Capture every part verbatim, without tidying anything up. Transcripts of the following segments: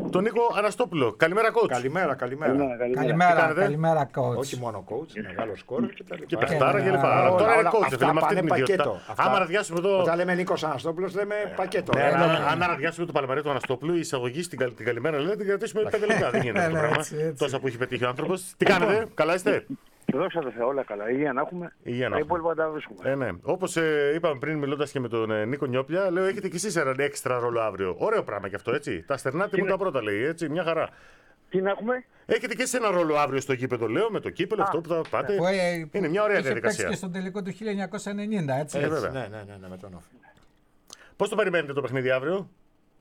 τον Νίκο Αναστόπουλο. Καλημέρα, coach. Καλημέρα, καλημέρα. Ναι, καλημέρα. Καλημέρα, καλημέρα, coach. Όχι μόνο coach, μεγάλο σκορ και τα Και λοιπά. παιχτάρα και λοιπά. Όλα, Τώρα είναι όλα, coach. αυτά Θέλουμε αυτή πάνε την ιδιότητα. πακέτο. Αυτά- Άμα ραδιάσουμε εδώ. Όταν λέμε Νίκος Αναστόπουλος, λέμε πακέτο. Ναι, Ε, αλλά ναι. αν αραδιάσουμε το παλαμαρί του Αναστόπουλου, η εισαγωγή στην καλ- την καλημέρα λέει την κρατήσουμε πέντε λεπτά. Δεν γίνεται αυτό το Ναι, πράγμα. έτσι, έτσι. Τόσα που έχει πετύχει ο άνθρωπο. Τι κάνετε, καλά είστε. Δόξα τω Θεώ, όλα καλά. Υγεία να έχουμε. Υγεία να Τα έχουμε. υπόλοιπα τα βρίσκουμε. Ε, ναι. Όπως ε, είπαμε πριν, μιλώντας και με τον ε, Νίκο Νιόπλια, λέω: έχετε κι εσείς έναν έξτρα ρόλο αύριο. Ωραίο πράγμα κι αυτό, έτσι. Τα στερνάτε μου Είναι- τα πρώτα, λέει, έτσι. Μια χαρά. Τι να έχουμε. Έχετε κι εσείς ένα ρόλο αύριο στο γήπεδο, λέω, με το κύπελο, αυτό που θα πάτε. Που, ε, Είναι μια ωραία είχε παίξει διαδικασία. και στον τελικό του χίλια εννιακόσια ενενήντα, έτσι. Ε, βέβαια. Ναι, ναι, ναι, ναι, με τον Όφη. Πώς το περιμένετε το παιχνίδι αύριο.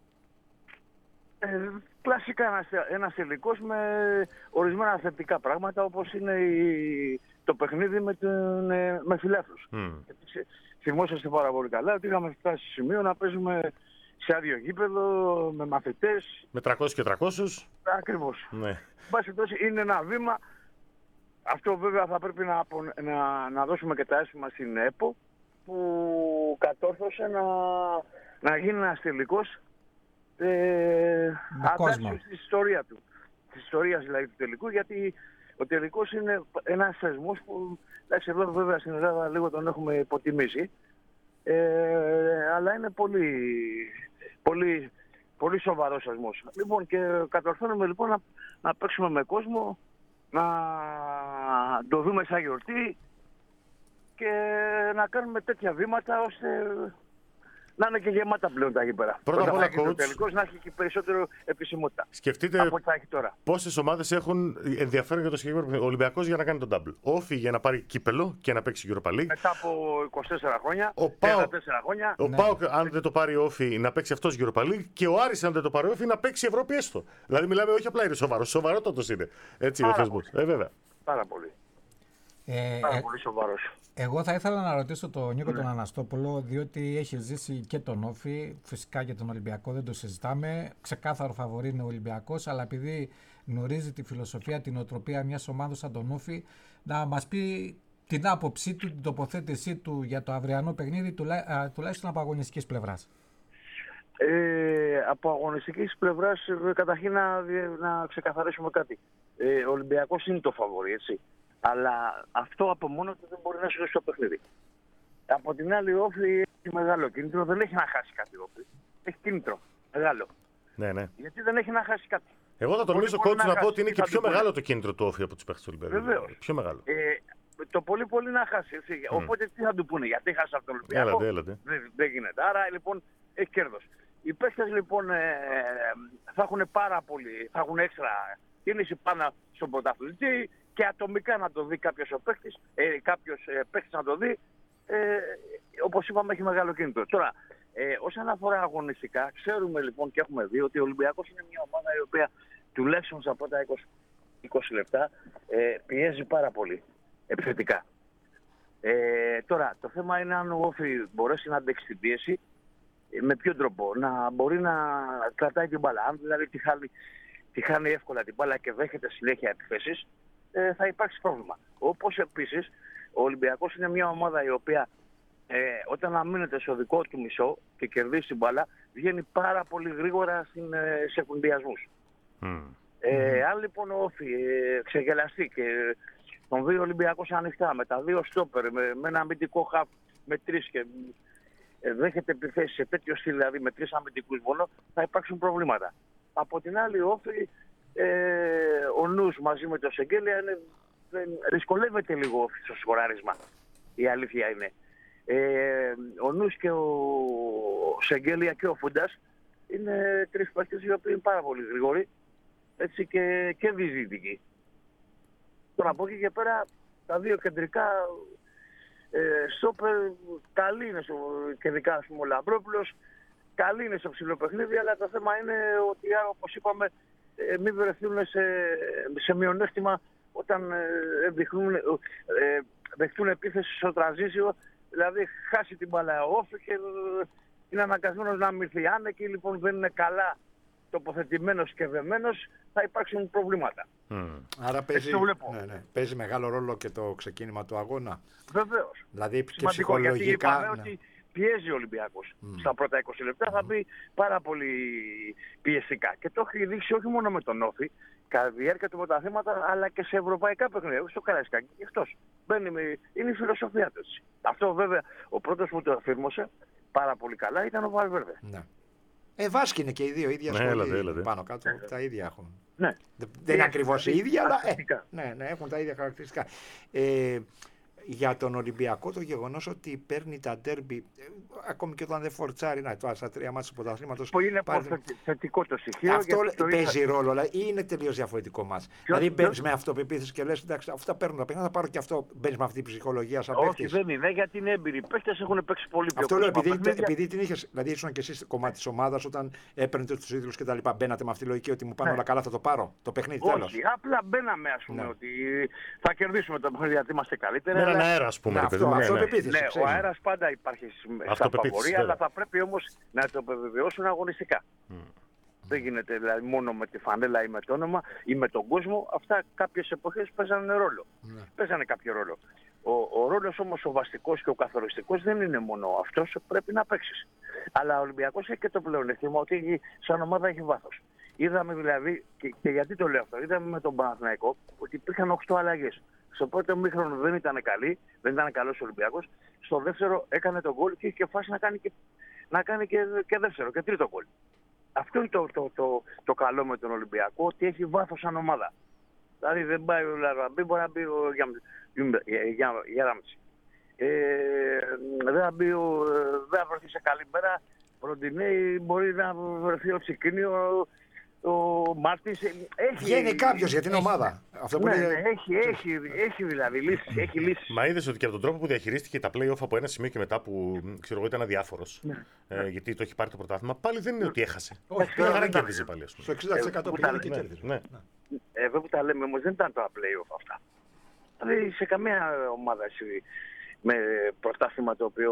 Ε, κλασικά ένας, ένας τελικός με ορισμένα θετικά πράγματα, όπως είναι η, το παιχνίδι με, τον, ε, με φιλάθλους. Mm. Θυμόσαστε πάρα πολύ καλά ότι είχαμε φτάσει σε σημείο να παίζουμε σε άδειο γήπεδο, με μαθητές. Με τριακόσιους και τριακόσιους. Ακριβώς. Ναι. Εν πάση περιπτώσει, είναι ένα βήμα. Αυτό βέβαια θα πρέπει να, απο- να, να δώσουμε και τα έσχημα στην ΕΠΟ, που κατόρθωσε να, να γίνει ένας τελικός ε, κόσμο. αντάξιος της ιστορία του. Της ιστορίας δηλαδή του τελικού, γιατί ο τελικός είναι ένας θεσμός που, εντάξει, εδώ βέβαια στην Ελλάδα λίγο τον έχουμε υποτιμήσει, ε, αλλά είναι πολύ, πολύ, πολύ σοβαρός θεσμός. Λοιπόν, και κατορθώνουμε λοιπόν να, να παίξουμε με κόσμο, να το δούμε σαν γιορτή και να κάνουμε τέτοια βήματα ώστε να είναι και γεμάτα πλέον τα γήπεδα. Πρώτα απ' Όταν όλα, θα έχει το coach, τελικός, να έχει και περισσότερο επισημότητα Σκεφτείτε από ό,τι θα έχει τώρα. πόσες ομάδες έχουν ενδιαφέρον για το συγκεκριμένο παιχνίδι. Ο Ολυμπιακός για να κάνει τον double. Όφι για να πάρει κύπελο και να παίξει Europa League. Μετά από είκοσι τέσσερα χρόνια, Ο Πάο- τριάντα τέσσερα χρόνια, Ο Ναι. ΠΑΟΚ, αν δεν το πάρει ο Όφι, να παίξει αυτό Europa League. Και ο Άρης, αν δεν το πάρει ο Όφι, να παίξει Ευρώπη έστω. Δηλαδή, μιλάμε όχι απλά είναι σοβαρό, σοβαρότατο είναι. Έτσι ο Πάρα θεσμό. Ε, βέβαια. πάρα πολύ. Ε, Πάρα ε, πολύ σοβαρός. εγώ θα ήθελα να ρωτήσω τον Νίκο τον Αναστόπουλο, διότι έχει ζήσει και τον Όφη, φυσικά και τον Ολυμπιακό, δεν το συζητάμε. Ξεκάθαρο φαβορί είναι ο Ολυμπιακός, αλλά επειδή γνωρίζει τη φιλοσοφία, την οτροπία μιας ομάδας σαν τον Όφη, να μας πει την άποψή του, την τοποθέτησή του για το αυριανό παιχνίδι, τουλά, α, τουλάχιστον από αγωνιστικής πλευράς. Ε, από αγωνιστικής πλευράς, ε, καταρχήν να, να ξεκαθαρίσουμε κάτι. Ε, ο Ολυμπιακός είναι το φαβορί, έτσι. Αλλά αυτό από μόνο του δεν μπορεί να σου δώσει το παιχνίδι. Από την άλλη, ο Όφη έχει μεγάλο κίνητρο, δεν έχει να χάσει κάτι ο Όφη. Έχει κίνητρο μεγάλο. Ναι, ναι. Γιατί δεν έχει να χάσει κάτι. Εγώ θα τολμήσω Μπορεί coach να να πω ότι είναι χάσει, και θα πιο του μεγάλο το κίνητρο του Όφι από του παίχτε του Ολυμπιακού. Βεβαίως. Πιο μεγάλο. Ε, το πολύ πολύ να χάσει. Έτσι. Mm. Οπότε τι θα του πούνε, γιατί χάσει από τον Ολυμπιακό. Έλατε, έλατε. Δεν, δεν γίνεται. Άρα λοιπόν έχει κέρδος. Οι παίκτες λοιπόν ε, θα έχουν πάρα πολύ, θα έχουν έξτρα κίνηση πάνω στον πρωταθλητή και ατομικά να το δει κάποιος ο παίκτης, ε, κάποιος ε, παίκτης να το δει, ε, όπως είπαμε έχει μεγάλο κίνητρο. Τώρα, ε, όσον αφορά αγωνιστικά, ξέρουμε λοιπόν και έχουμε δει ότι ο Ολυμπιακός είναι μια ομάδα η οποία τουλάχιστον στα πρώτα είκοσι, είκοσι λεπτά ε, πιέζει πάρα πολύ επιθετικά. Ε, τώρα, το θέμα είναι αν ο Όφη μπορέσει να αντέξει την πίεση, ε, με ποιον τρόπο, να μπορεί να κρατάει την μπάλα. Αν δηλαδή τη χάνει, τη χάνει εύκολα την μπάλα και δέχεται συνέχεια επιθέσεις, ε, θα υπάρξει πρόβλημα. Όπως επίσης, ο Ολυμπιακός είναι μια ομάδα η οποία ε, όταν αμήνεται στο δικό του μισό και κερδίσει την μπάλα, βγαίνει πάρα πολύ γρήγορα στην, ε, σε εκβιασμούς. Mm. Ε, αν λοιπόν ο Όφη ε, ξεγελαστεί και τον δει ο Ολυμπιακός ανοιχτά με τα δύο στόπερ, με, με ένα αμυντικό χαφ με τρεις και ε, δέχεται επιθέσεις σε τέτοιο στυλ, δηλαδή με τρεις αμυντικούς μόνο, θα υπάρξουν προβλήματα. Από την άλλη ο Όφη, ε, ο νους μαζί με το Σεγγέλια είναι, ε, δυσκολεύεται λίγο στο σκοράρισμα. Η αλήθεια είναι. Ε, ο νους και ο Σεγγέλια και ο Φούντας είναι τρεις παίκτες οι οποίοι είναι πάρα πολύ γρήγοροι, έτσι, και, και διζήτικοι. Τώρα από εκεί και πέρα τα δύο κεντρικά ε, στόπερ καλή είναι στο, κεντρικά, ας πούμε, ο Λαμπρόπουλος, καλή είναι στο ψηλό παιχνίδι, αλλά το θέμα είναι ότι, όπως είπαμε, ε, μην βρεθούν σε, σε μειονέκτημα όταν ε, δειχνούν, ε, δεχτούν επίθεση στο τραζίσιο, δηλαδή χάσει την μπάλα ο Όφη και ε, είναι αναγκασμένος να μυρθεί. Αν εκεί λοιπόν δεν είναι καλά τοποθετημένος και δεμένος, θα υπάρξουν προβλήματα. Mm. Άρα παίζει, το βλέπω. ναι, ναι, παίζει μεγάλο ρόλο και το ξεκίνημα του αγώνα. Βεβαίως. Δηλαδή και Σημαντικό, γιατί ψυχολογικά. είπαμε Ναι. ότι πιέζει ο Ολυμπιακός. Mm. Στα πρώτα είκοσι λεπτά mm. θα μπει πάρα πολύ πιεστικά. Και το έχει δείξει όχι μόνο με τον Όφη, κατά τη διάρκεια του πρωταθλήματος, αλλά και σε ευρωπαϊκά παιχνίδια. Στο Καραϊσκάκι και εκτός. Μπαίνει με... Είναι η φιλοσοφία του. Αυτό βέβαια ο πρώτος που το αφήρμωσε πάρα πολύ καλά ήταν ο Βαλβέρδε. Ναι. Ε, Βάσκοι είναι και οι δύο ίδια σχολεία. Πάνω κάτω ναι. τα ίδια έχουν. Ναι. Δεν είναι ακριβώς οι ίδιοι, αλλά ε, ναι, ναι, έχουν τα ίδια χαρακτηριστικά. Ε, για τον Ολυμπιακό το γεγονός ότι παίρνει τα ντέρμπι, ε, ακόμη και όταν δεν φορτσάρει, να, τώρα στα τρία μάτια του πρωταθλήματος. Που είναι πάρει... θετικό το στοιχείο. Αυτό το παίζει είχα... ρόλο, δηλαδή, ή είναι τελείως διαφορετικό μάτς. Δηλαδή μπαίνεις με αυτοπεποίθηση και λες, εντάξει, αυτά παίρνουν τα παιχνίδια, θα πάρω και αυτό. Μπαίνεις με αυτή την ψυχολογία σαν παίκτης. Όχι, δεν είναι, γιατί είναι έμπειροι. Οι παίκτες έχουν παίξει πολύ πιο αυτό λέω, επειδή, επειδή την είχες, δηλαδή ήσουν και εσείς κομμάτι της ομάδας όταν έπαιρνετε τους ίδιους και τα λοιπά. Μπαίνατε με αυτή τη λογική ότι μου πάνε όλα καλά, θα το πάρω. Το παιχνίδι τέλος. Όχι, απλά μπαίναμε, ας πούμε, ότι θα κερδίσουμε το παιχνίδι γιατί είμαστε καλύτεροι. Με έναν αέρα, ας πούμε. Ο αέρας πάντα υπάρχει στα φαβορία, αλλά θα πρέπει όμως να το επιβεβαιώσουν αγωνιστικά. Mm. Δεν γίνεται δηλαδή μόνο με τη φανέλα ή με το όνομα ή με τον κόσμο. Αυτά κάποιες εποχές παίζανε ρόλο. Mm. Παίζανε κάποιο ρόλο. Ο, ο ρόλος όμως ο βαστικός και ο καθοριστικός δεν είναι μόνο αυτός, πρέπει να παίξεις. Αλλά ο Ολυμπιακός έχει και το πλεονέκτημα ότι έχει, σαν ομάδα έχει βάθος. Είδαμε δηλαδή, και, και γιατί το λέω αυτό, είδαμε με τον Παναθηναϊκό ότι υπήρχαν οκτώ αλλαγές. Στο πρώτο μήχρονο δεν ήταν καλή, δεν ήταν καλός ο Ολυμπιακός. Στο δεύτερο έκανε τον γκολ και είχε και φάση να κάνει και, να κάνει και, και δεύτερο και τρίτο γκολ. Αυτό είναι το, το, το, το καλό με τον Ολυμπιακό, ότι έχει βάθος σαν ομάδα. Δηλαδή δεν πάει ο Λαραμπή, μπορεί να μπει ο Γιάραμτσι. Ε, δεν θα μπει ο, δεν θα βρεθεί σε καλή μέρα. Ροντινέη μπορεί να βρεθεί ο Τσικίνιο. Ο Μάρτινς έχει... Βγαίνει κάποιος για την ομάδα. Αυτό που ναι, λέει... ναι, έχει, έχει, έχει δηλαδή λύσεις, έχει λύσεις. Μα είδες ότι και από τον τρόπο που διαχειρίστηκε τα play-off από ένα σημείο και μετά που ξέρω εγώ ήταν αδιάφορος, ναι. ε, γιατί το έχει πάρει το πρωτάθλημα, πάλι δεν είναι ότι έχασε. Όχι, δεν χαρά κέρδιζε πάλι. Στο εξήντα τοις εκατό πήγαινε και κέρδιζε. Ναι. Εδώ που τα λέμε όμως δεν ήταν τα play-off αυτά. Δηλαδή σε καμία ομάδα εσύ, με πρωτάθλημα το οποίο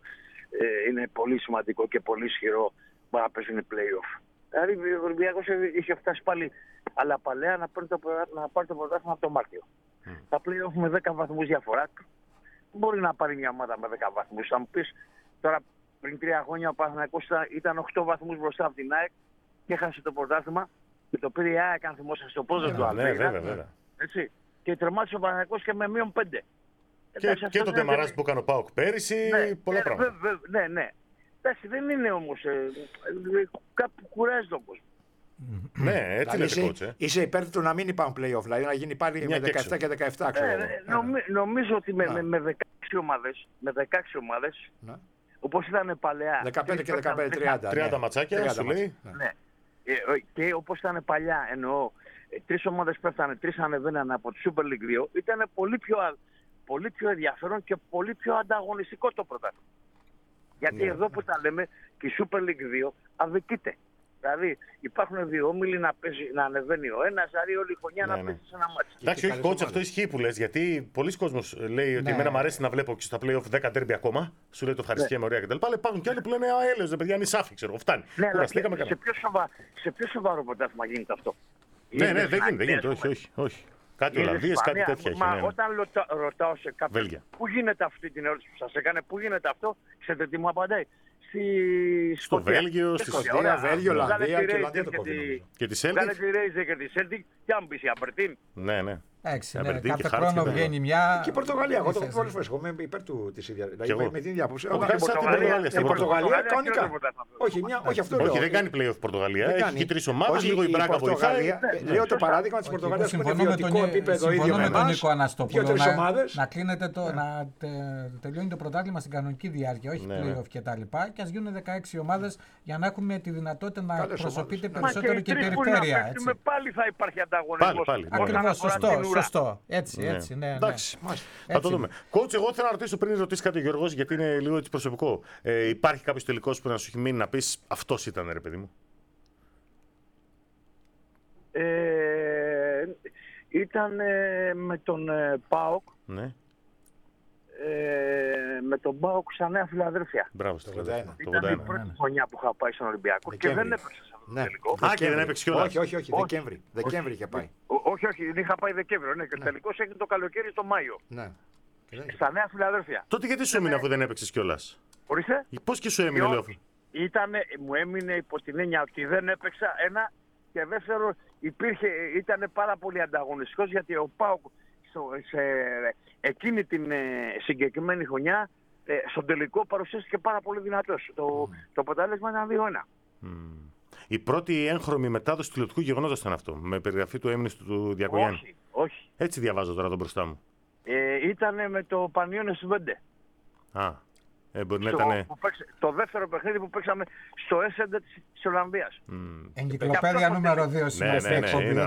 ε, είναι πολύ σημαντικό και πολύ ισχυρό μπορεί να παίζει play-off. Δηλαδή ο Ολυμπιακός είχε φτάσει πάλι, αλλά παλαιά να πάρει το, να πάρει το πρωτάθλημα από το Μάρτιο. Mm. Τα play-off με δέκα βαθμούς διαφορά μπορεί να πάρει μια ομάδα με δέκα βαθμούς. Θα μου πεις τώρα πριν τρία χρόνια ο Παναθηναϊκός ήταν οκτώ βαθμούς μπροστά από την ΑΕΚ και έχασε το πρωτάθλημα και το πήρε η ΑΕΚ, αν θυμόσαστε, στο πόδι του Αλβέιδα. Έτσι. Και τερμάτισε ο Παναθηναϊκός και με μείον πέντε. Και, Εντάξει, και το τεμαράζ που έκανε ο ΠΑΟΚ πέρυσι, ναι, πολλά πράγματα. Ναι, ναι. Εντάξει, δεν είναι όμως. Ε, κάπου κουράζει τον κόσμο. Ναι, έτσι είναι το coach. Είσαι υπέρ του να μην υπάρχουν play-off, δηλαδή να γίνει πάλι με δεκαεπτά και δεκαεπτά. Ξέρω. Ε, νομι, νομίζω ότι με, με, με δεκαέξι ομάδες, με δεκαέξι ομάδες, όπως ήταν παλαιά. δεκαπέντε και δεκαπέντε, τριάντα. τριάντα ματσάκια, σου λέει. Ναι. Ε, και όπως ήταν παλιά, εννοώ, τρεις ομάδες πέφτανε, τρεις ανεβαίνανε από τη Super League δύο, ήταν πολύ πιο, πολύ πιο ενδιαφέρον και πολύ πιο ανταγωνιστικό το πρωτάθλημα. Γιατί yeah. εδώ που τα λέμε και η Super League δύο αδικείται. Δηλαδή υπάρχουν δύο όμιλοι να, παίζει, να ανεβαίνει ο ένας, δηλαδή όλη η χρονιά ναι, να παίζει σε ένα μάτσο. Εντάξει, όχι coach, αυτό ισχύει που λες. Γιατί πολλοί κόσμος λέει ότι ναι. εμένα μου αρέσει να βλέπω και στα play-off δέκα derby ακόμα. Σου λέει το ευχαριστιέμαι, ωραία κτλ. Αλλά υπάρχουν και άλλοι που λένε Α, έλεος, παιδιά, είναι σάφι, ξέρω. Φτάνει. Ναι, αλλά και, σε, ποιο σοβα, σε ποιο σοβαρό πρωτάθλημα γίνεται αυτό. Ναι, ναι, δεν γίνεται, γίνεται. Όχι, όχι, όχι. Κάτι Ολλανδίες, κάτι τέτοια έχει. Μα ναι. όταν ρωτά, ρωτάω σε κάποιον πού γίνεται αυτή την ερώτηση που σας έκανε, πού γίνεται αυτό, ξέρετε τι μου απαντάει. Στη... Στο Σκοτία. Βέλγιο, στη Σκοτία, Βέλγιο, Ολλανδία και Ολλανδία το κόβει. Και τη Σέλτικ. Κάνε τη Ρέιζερ και τη Σέλτικ και αν μπεις η Αμπερτίν. Ναι, ναι. Εντάξει, ναι, κάθε χρόνο βγαίνει μια... Και η Πορτογαλία, εγώ το πω πολλές φορές, εγώ είμαι υπέρ του της ίδιας. Δηλαδή με την ίδια άποψη. Η Πορτογαλία κανονικά. Όχι, αυτό λέω. Όχι, δεν κάνει play-off Πορτογαλία. Έχει και τρεις ομάδες, λίγο η Μπράγκα βοηθάει. Λέω το παράδειγμα της Πορτογαλίας που είναι βιωτικό επίπεδο ίδιο με τον Νίκο Αναστόπουλο. Να τελειώνει το πρωτάθλημα στην κανονική διάρκεια, όχι play-off κτλ. Και ας γίνουν δεκαέξι ομάδες για να έχουμε τη δυνατότητα να εκπροσωπείται περισσότερο και η περιφέρεια. Πάλι θα υπάρχει ανταγωνισμός. Ακριβώς, σωστό. Σωστό. Έτσι, ναι. έτσι. Ναι, ναι. Εντάξει. Θα το δούμε. Coach, εγώ θέλω να ρωτήσω πριν ρωτήσει κάτι ο Γιώργος, γιατί είναι λίγο έτσι προσωπικό. Ε, υπάρχει κάποιος τελικός που να σου έχει μείνει να πεις αυτός ήταν, ρε παιδί μου. Ε, ήταν ε, με τον ε, ΠΑΟΚ. Ναι. Ε, με τον ΠΑΟΚ στα Νέα Φιλαδέλφια. Μπράβο, στο ογδόντα ένα. Ήταν η πρώτη χρονιά που είχα πάει στον Ολυμπιακό και δεν έπαιξε σε αυτό το τελικό. Α, και δεν έπαιξε κιόλας. Όχι, όχι, όχι, Δεκέμβρη. Δεκέμβρη είχε πάει. Όχι, όχι, δεν είχα πάει Δεκέμβριο. Ναι, και ο τελικός έγινε το καλοκαίρι στο Μάιο. Ναι. Στα Νέα Φιλαδέλφια. Τότε γιατί σου έμεινε αφού δεν έπαιξες κιόλας. Ορίστε. Πώς και σου έμεινε, λέω. Ήτανε, μου έμεινε υπό την έννοια ότι δεν έπαιξα ένα και δεύτερο υπήρχε, ήταν πάρα πολύ ανταγωνιστικός γιατί ο ΠΑΟΚ σε εκείνη την ε, συγκεκριμένη χρονιά ε, στον τελικό παρουσιάστηκε πάρα πολύ δυνατός. Το, mm. το αποτέλεσμα ήταν δύο ένα. Mm. Η πρώτη έγχρωμη μετάδοση τηλεοπτικού γεγονότος ήταν αυτό, με περιγραφή του έμεινης του Διακογιάννη. Όχι, όχι. Έτσι διαβάζω τώρα τον μπροστά μου. Ε, ήτανε με το Πανιόνιος Βέντε. Α. Ε, μπορεί να στο, ήταν... παίξε, το δεύτερο παιχνίδι που παίξαμε στο Έσεντε της Ολλανδίας. Mm. Εγκυκλοπαίδεια νούμερο δύο σήμερα στην εκπομπή.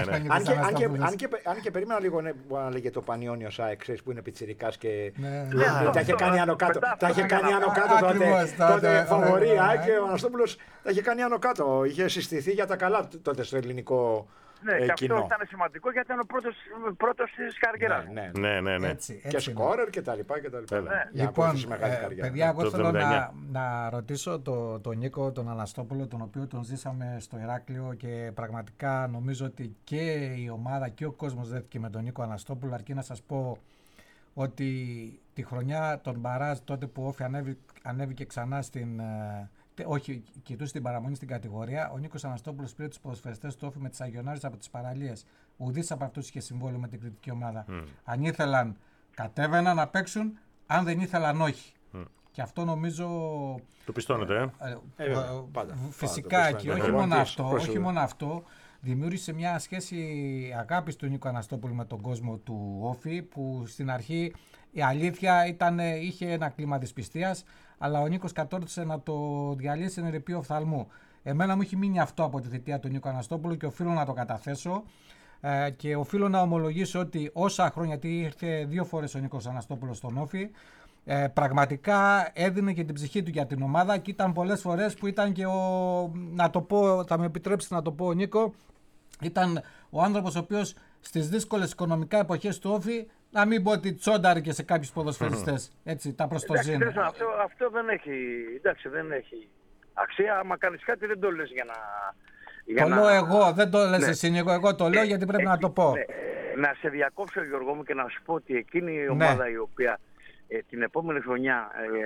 Αν και περίμενα λίγο να λέγε το Πανιόνιο ΣΑΕΚ, που είναι πιτσιρικάς και τα είχε κάνει άνω κάτω. Τα είχε κάνει άνω κάτω τότε φαβορία και ο Αναστόπουλος τα είχε κάνει άνω κάτω. Είχε συστηθεί για τα καλά τότε στο ελληνικό. Ναι, και αυτό ήταν σημαντικό γιατί ήταν ο πρώτος, πρώτος της καριέρας. Ναι, ναι, ναι. ναι, ναι. Έτσι, έτσι, και σκόρερ και τα λοιπά και τα λοιπά. Ναι. Λοιπόν, ε, παιδιά, εγώ θέλω να, να ρωτήσω τον το Νίκο, τον Αναστόπουλο, τον οποίο τον ζήσαμε στο Ηράκλειο και πραγματικά νομίζω ότι και η ομάδα και ο κόσμος δέθηκε με τον Νίκο Αναστόπουλο, αρκεί να σας πω ότι τη χρονιά των Μπαράζ, τότε που ο Όφη ανέβη, ανέβηκε ξανά στην... Όχι, κοιτούσε την παραμονή στην κατηγορία. Ο Νίκος Αναστόπουλος πήρε τους ποδοσφαιριστές του Όφη με τις Αγιονάρες από τις παραλίες. Ουδής από αυτούς είχε συμβόλαιο με την κριτική ομάδα. Mm. Αν ήθελαν, κατέβαιναν να παίξουν. Αν δεν ήθελαν, όχι. Mm. Και αυτό νομίζω. Το πιστώνεται, ε. ε, ε, ε πάντα, φυσικά πάντα, και όχι μόνο αυτό, όχι μόνο αυτό. Δημιούργησε μια σχέση αγάπης του Νίκου Αναστόπουλου με τον κόσμο του Όφη, που στην αρχή η αλήθεια ήταν, είχε ένα κλίμα δυσπιστίας, αλλά ο Νίκος κατόρθωσε να το διαλύσει εν ερειπείο οφθαλμού. Εμένα μου έχει μείνει αυτό από τη θητεία του Νίκου Αναστόπουλου και οφείλω να το καταθέσω ε, και οφείλω να ομολογήσω ότι όσα χρόνια, γιατί ήρθε δύο φορές ο Νίκος Αναστόπουλος στον Όφη, ε, πραγματικά έδινε και την ψυχή του για την ομάδα και ήταν πολλές φορές που ήταν και ο, να το πω, θα με επιτρέψετε να το πω ο Νίκο, ήταν ο άνθρωπος ο οποίος στις δύσκολες οικονομικά εποχές του Όφη, να μην πω ότι τσόνταρε και σε κάποιους ποδοσφαιριστές, έτσι, τα προστοζήνει. Αυτό, αυτό δεν έχει, εντάξει, δεν έχει αξία, άμα κάνεις κάτι δεν το λες για να... Για το να... λέω εγώ, δεν το λες ναι. εσύ Νίκο, εγώ το λέω ε, γιατί πρέπει ε, να το πω. Ναι. Να σε διακόψω Γιώργο μου και να σου πω ότι εκείνη η ομάδα ναι. η οποία ε, την επόμενη χρονιά ε,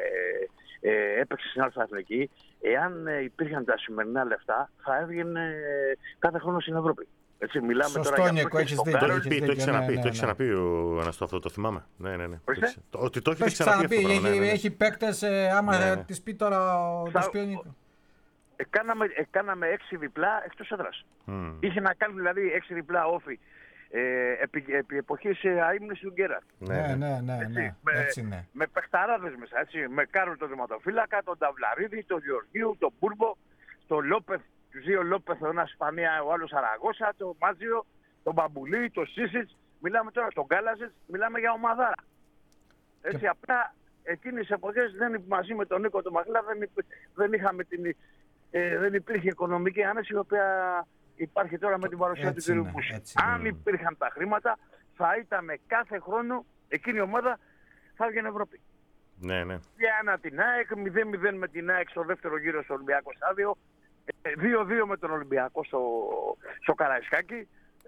ε, ε, έπαιξε στην Αλφα Εθνική, εάν ε, υπήρχαν τα σημερινά λεφτά θα έβγαινε ε, κάθε χρόνο στην Ευρώπη. Έτσι, μιλάμε Σωστό, τώρα Νίκο, έχεις δίκιο. Το έχει πει, το έχει ξαναπεί, το έχει ξαναπεί ο Αναστό, το θυμάμαι. Ναι, ναι, ναι. Ότι το έχει ξαναπεί. Έχει παίκτες, άμα τις πει τώρα ο Νίκο. Κάναμε έξι διπλά εκτός έδρας. Είχε να κάνει δηλαδή έξι διπλά Όφη επί εποχής αείμνης του Γκέρα. Ναι, ναι, ναι, έτσι είναι. Με παιχταράδες μέσα, έτσι, με Κάρολ τον Δηματοφύλακα, τον Ταβλαρίδη, τον Γεωργίου, τον Μπούρμπο, τον Λόπεθ. Τους δύο Λόπεθ, ο ένας Ισπανία, ο άλλος Αραγώσα, τον Μάτζιο, τον Μπαμπουλή, τον Σίσιτς. Μιλάμε τώρα στον Κάλαζετς, μιλάμε για ομάδα. Έτσι, και... απλά εκείνες τις εποχές δεν, μαζί με τον Νίκο τον Μαχλά δεν, δεν, είχαμε την, ε, δεν υπήρχε οικονομική άνεση η οποία υπάρχει τώρα με την παρουσία του κ. Μπούση. Αν υπήρχαν τα χρήματα θα ήταν κάθε χρόνο εκείνη η ομάδα θα έβγαινε Ευρώπη. Ναι, ναι. Για ένα την ΑΕΚ, μηδέν μηδέν με την ΑΕΚ στο δεύτερο γύρο στο Ολυμπιακό στάδιο. δύο δύο με τον Ολυμπιακό στο, στο Καραϊσκάκι.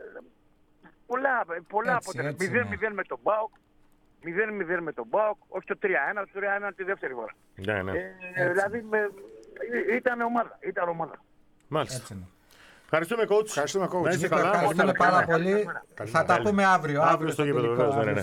Πολλά, πολλά αποτελέσματα. μηδέν μηδέν με τον ΠΑΟΚ. μηδέν μηδέν με τον ΠΑΟΚ. Όχι το τρία ένα, το τρία ένα τη δεύτερη φορά. Ναι, ναι. Ε, δηλαδή με, ήταν ομάδα. Ήταν ομάδα. Μάλιστα. Ευχαριστούμε, coach. Ευχαριστούμε, coach. Ευχαριστούμε πάρα πολύ. Θα τα πούμε αύριο. Αύριο στο γήπεδο.